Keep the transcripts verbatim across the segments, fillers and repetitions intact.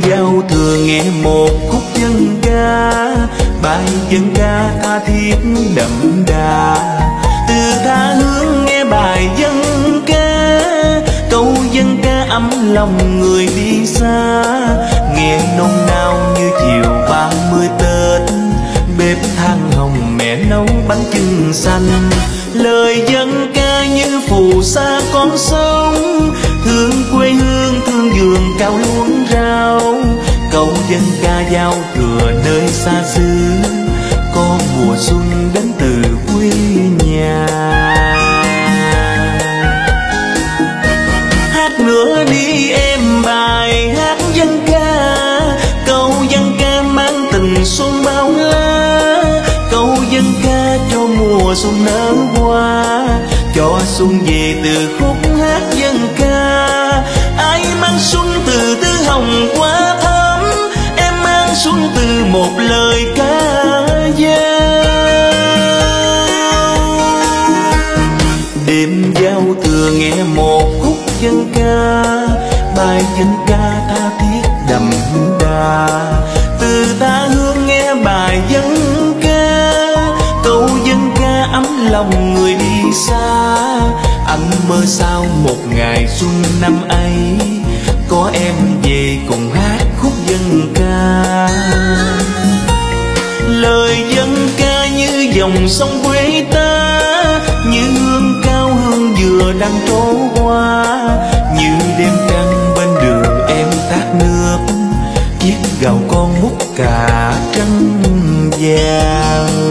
giao thừa nghe một khúc dân ca, bài dân ca tha thiết đậm đà. Từ tha hương nghe bài dân ca, câu dân ca ấm lòng người đi xa. Nghe nôn nao như chiều ba mươi Tết, bếp than hồng mẹ nấu bánh chưng xanh. Lời dân ca như phù sa con sông, thương quê hương thương vườn cao luống rau. Câu dân ca giao thừa nơi xa xứ, có mùa xuân đến từ quê nhà. Hát nữa đi em bài hát dân ca, câu dân ca mang tình xuân bao la. Câu dân ca cho mùa xuân nở hoa, cho xuân về từ khúc hát dân ca. Ai mang xuân từ tư hồng qua thắm, em mang xuân từ một lời ca dao. Đêm giao thừa nghe một khúc dân ca, bài dân ca tha thiết đậm đà. Từ ta hương nghe bài dân ca, câu dân ca ấm lòng người đi xa. Anh mơ sao một ngày xuân năm ấy, có em về cùng hát khúc dân ca. Lời dân ca như dòng sông quê ta, như hương cao hương dừa đang trổ hoa. Như đêm trăng bên đường em thác nước, chiếc gầu con múc cà trắng vàng.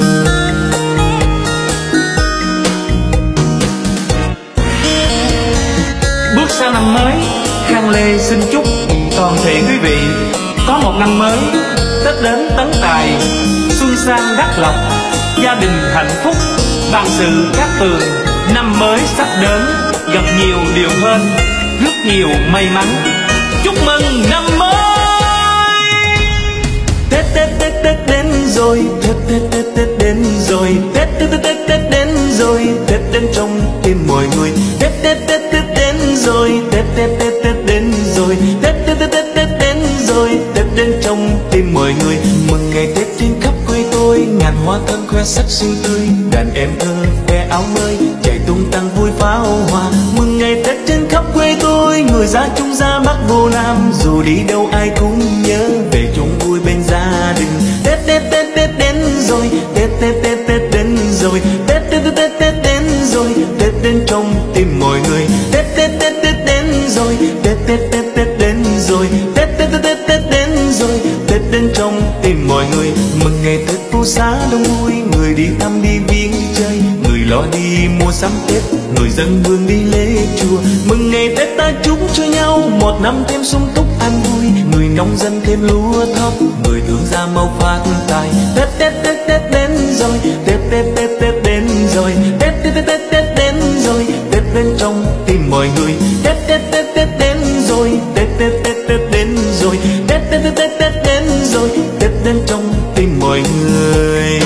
Bước sang năm mới, Khang Lê xin chúc toàn thể quý vị có một năm mới Tết đến tấn tài, xuân sang đắc lộc, gia đình hạnh phúc, vạn sự cát tường. Năm mới sắp đến, gặp nhiều điều hên, rất nhiều may mắn. Chúc mừng năm mới! Tết Tết Tết Tết đến rồi, Tết Tết Tết Tết đến rồi, Tết Tết Tết Tết Tết đến rồi, Tết đến trong tim mọi người. Tết Tết Tết Tết đến rồi, Tết Tết Tết Tết đến rồi, Tết Tết Tết Tết Tết đến rồi, Tết đến trong tim mọi người. Mừng ngày Tết trên khắp quê tôi, ngàn hoa thơm khoe sắc xinh tươi. Đàn em thơ khoe áo mới, chạy tung tăng vui pháo hoa. Mừng ngày Tết trên khắp quê tôi, người ra Trung ra Bắc vô Nam, dù đi đâu ai cũng nhớ về chung vui bên gia đình. Tết Tết Tết Tết đến rồi, Tết Tết Tết Tết đến rồi, Tết Tết Tết Tết Tết đến rồi, Tết đến trong tim mọi người. Tết Tết Tết Tết đến rồi, Tết Tết Tết Tết đến rồi, Tết Tết Tết Tết Tết đến rồi, Tết đến trong tim mọi người. Mừng ngày Tết phố xá đông vui, người đi thăm đi viếng đi chơi, người lo đi mua sắm Tết, người dân hương đi lễ chùa. Mừng ngày Tết ta chúc cho nhau một năm thêm sung túc an vui, người nông dân thêm lúa thóc, người thương gia mau phát tài. Tết Tết Tết Tết đến rồi, Tết Tết Tết Tết đến rồi, Tết Tết Tết Tết Tết đến rồi, Tết đến trong tim mọi người. Tết Tết Tết Tết đến rồi, Tết Tết Tết Tết đến rồi, Tết Tết Tết Tết Tết đến rồi, Tết đến trong tim mọi người.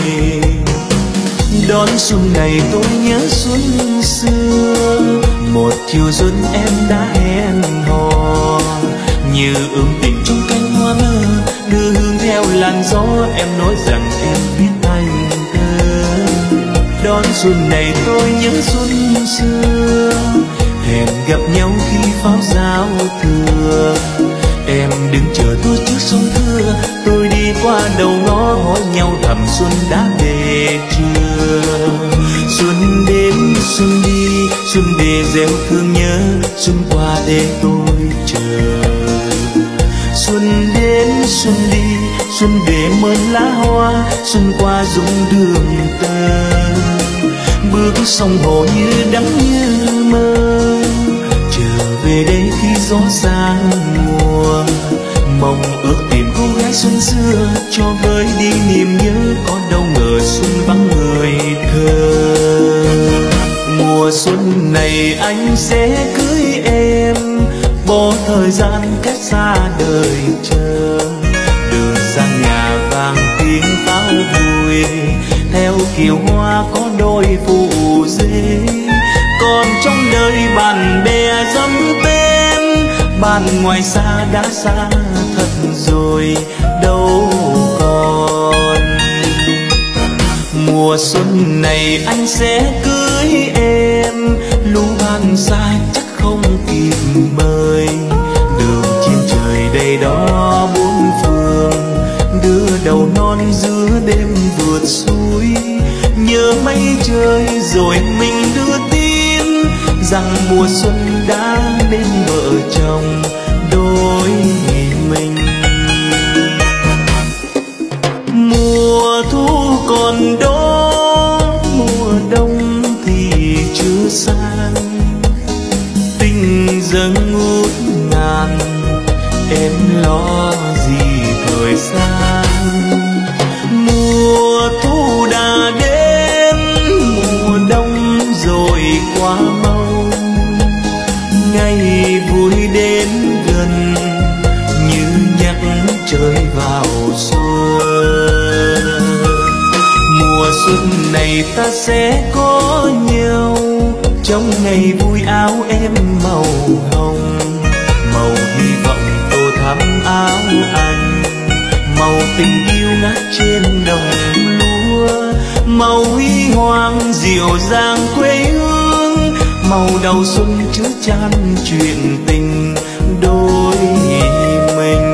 Đón xuân này tôi nhớ xuân xưa, một chiều xuân em đã hẹn hò. Như ước tình trong cánh hoa nở, đưa hương theo làn gió, em nói rằng em biết anh thơ. Đón xuân này tôi nhớ xuân xưa, hẹn gặp nhau khi pháo giao thừa. Em đứng chờ tôi trước xuân thưa, tôi đi qua đầu ngõ hỏi nhau thầm xuân đã về chưa. Xuân đến xuân đi, xuân về gieo thương nhớ, xuân qua để tôi chờ. Xuân đến xuân đi, xuân về mơn lá hoa, xuân qua dũng đường tơ. Bước sông hồ như đắm như mơ, trở về đây khi gió sang mùa. Mong ước tìm cô gái xuân xưa, cho vơi đi niềm nhớ, có đâu ngờ xuân vắng người thơ. Mùa xuân này anh sẽ cưới em, bỏ thời gian cách xa đời chờ. Đường sang nhà vàng tiếng pháo vui, theo kiều hoa có đôi phù dê. Còn trong đời bạn bè dăm tên, bạn ngoài xa đã xa thật rồi đâu còn. Mùa xuân này anh sẽ cưới em, lũ bạn xa chắc không kịp mời. Đường trên trời đầy đó bốn phương, đưa đầu non giữa đêm vượt suối. Nhớ mây trời rồi mình đưa tin rằng mùa xuân đã đến vợ chồng đôi mình. Mùa thu còn đó, mùa đông thì chưa sang. Tình dâng ngút ngàn, em lo gì thời gian. Mùa thu đã đến, mùa đông rồi qua mau. Ngày vui đến gần như nhắc trời vào xuân. Mùa xuân này ta sẽ có nhau, trong ngày vui áo em màu hồng. Màu hy vọng tô thắm áo anh, màu tình yêu ngát trên đồng lúa. Màu huy hoàng dịu dàng quê hương, màu đầu xuân chứa chan chuyện tình đôi mình.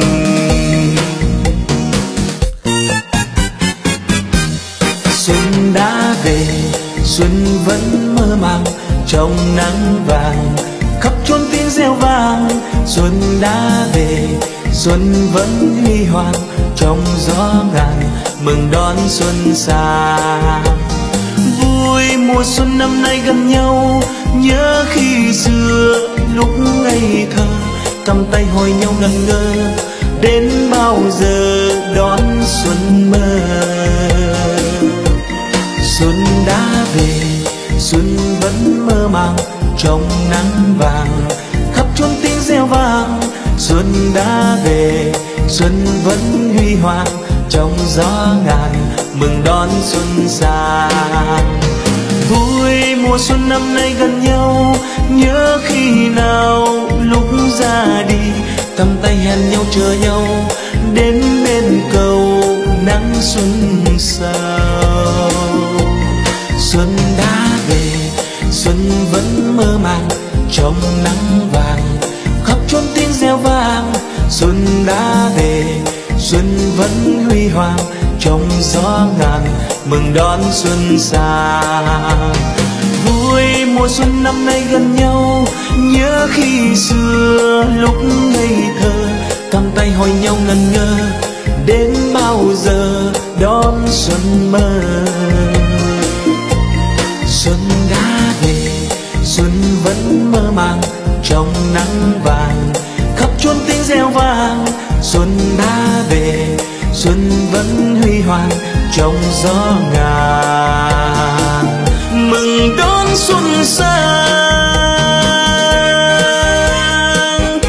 Xuân đã về, xuân vẫn mơ màng trong nắng vàng, khắp chốn tiếng reo vang. Xuân đã về, xuân vẫn huy hoàng trong gió ngàn, mừng đón xuân sang. Vui mùa xuân năm nay gần nhau, nhớ khi xưa lúc ngây thơ, cầm tay hỏi nhau ngẩn ngơ, đến bao giờ đón xuân mơ. Xuân đã về, xuân vẫn mơ màng trong nắng vàng, khắp chốn tiếng reo vang. Xuân đã về, xuân vẫn huy hoàng trong gió ngàn, mừng đón xuân sang. Vui mùa xuân năm nay gần nhau, nhớ khi nào lúc ra đi, cầm tay hẹn nhau chờ nhau, đến bên cầu nắng xuân sao. Xuân đã về, xuân vẫn mơ màng trong nắng vàng, khắp chốn tiếng reo vang. Xuân đã về, xuân vẫn huy hoàng trong gió ngàn, mừng đón xuân sang. Vui mùa xuân năm nay gần nhau, nhớ khi xưa lúc ngây thơ, cầm tay hỏi nhau ngẩn ngơ, đến bao giờ đón xuân mơ. Xuân đã về, xuân vẫn mơ màng trong nắng vàng, khắp chốn tiếng reo vang. Xuân đã về, xuân vẫn huy hoàng trong gió ngàn, mừng đón xuân sang.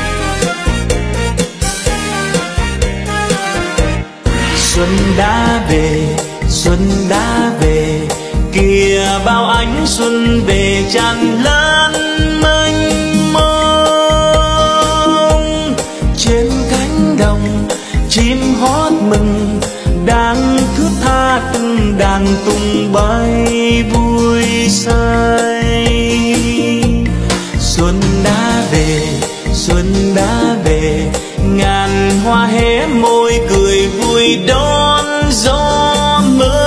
Xuân đã về, xuân đã về, kìa bao ánh xuân về tràn lan mênh mông. Trên cánh đồng chim hót mừng, đang thướt tha từng đàn tung bay vui say. Xuân đã về, xuân đã về, ngàn hoa hé môi cười vui đón gió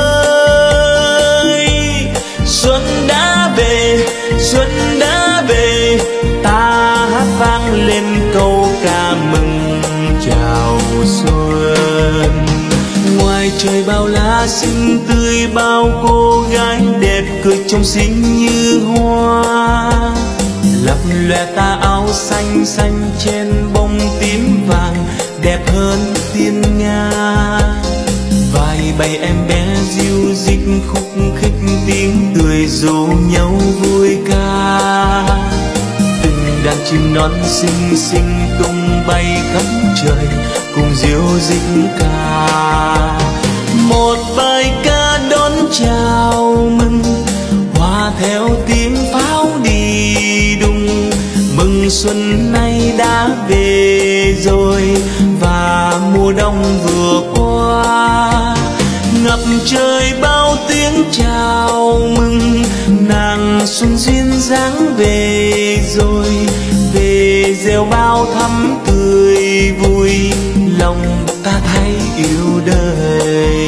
mới. Xuân đã về, xuân đã về, ta hát vang lên câu ca mừng chào xuân. Ngoài trời bao lá xinh tươi, bao cô gái đẹp cười trông xinh như hoa. Lập lòe tà áo xanh xanh trên bông tím vàng, đẹp hơn tiên nga. Vài bầy em bé ríu rít khúc khích, tiếng cười rủ nhau vui ca. Từng đàn chim non xinh xinh tung bay khắp trời, cùng ríu rít ca. Một bài ca đón chào mừng, hòa theo tiếng pháo đi đùng, mừng xuân nay đã đã về rồi và mùa đông vừa qua. Ngập trời bao tiếng chào mừng, nàng xuân duyên dáng về rồi, về gieo bao thắm tươi vui, lòng ta thấy yêu đời.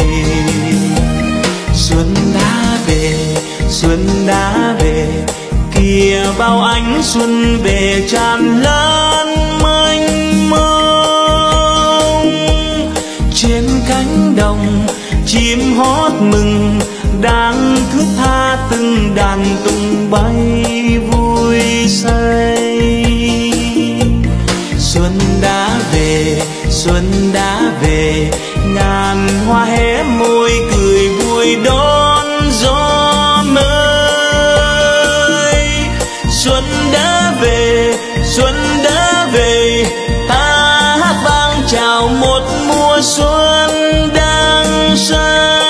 Xuân đã về, xuân đã về, kìa bao ánh xuân về tràn lan mênh mông. Trên cánh đồng chim hót mừng, đang thướt tha từng đàn tung bay vui say. Xuân đã về, xuân đã về, ngàn hoa hé môi cười vui đón gió mới. Xuân đã về, xuân đã về, ta hát vang chào một mùa xuân đang sang.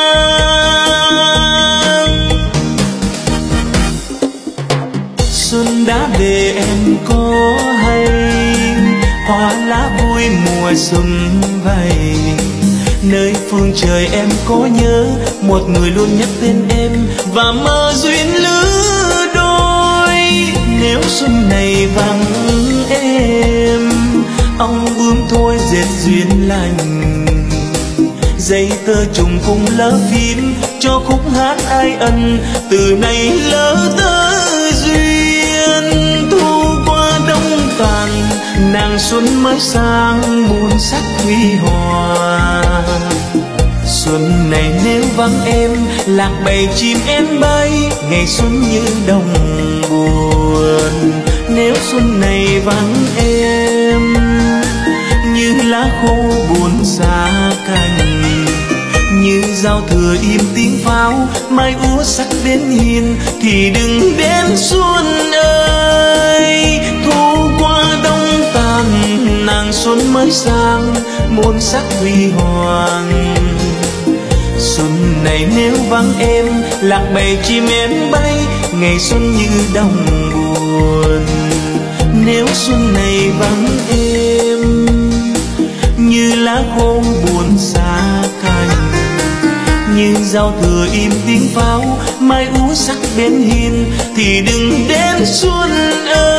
Xuân đã về em có hay, hoa lá vui mùa sum vầy. Nơi phương trời em có nhớ, một người luôn nhắc tên em và mơ duyên lứa đôi. Nếu xuân này vắng em, ong bướm thôi dệt duyên lành. Dây tơ trùng cùng lỡ phím cho khúc hát ai ân, từ nay lỡ tơ duyên. Thu qua đông tàn, nàng xuân mới sang muôn sắc huy hoàng. Xuân này nếu vắng em, lạc bầy chim én bay, ngày xuân như đồng buồn. Nếu xuân này vắng em, như lá khô buồn xa cành, như giao thừa im tiếng pháo, mai úa sắc đến hiên thì đừng đến xuân ơi. Thu qua đông tàn, nàng xuân mới sang muôn sắc huy hoàng. Xuân này nếu vắng em, lạc bầy chim én bay, ngày xuân như đồng buồn. Nếu xuân này vắng em, như lá khô buồn xa cành, như giao thừa im tiếng pháo, mai úa sắc bên hiên thì đừng đến xuân ơi.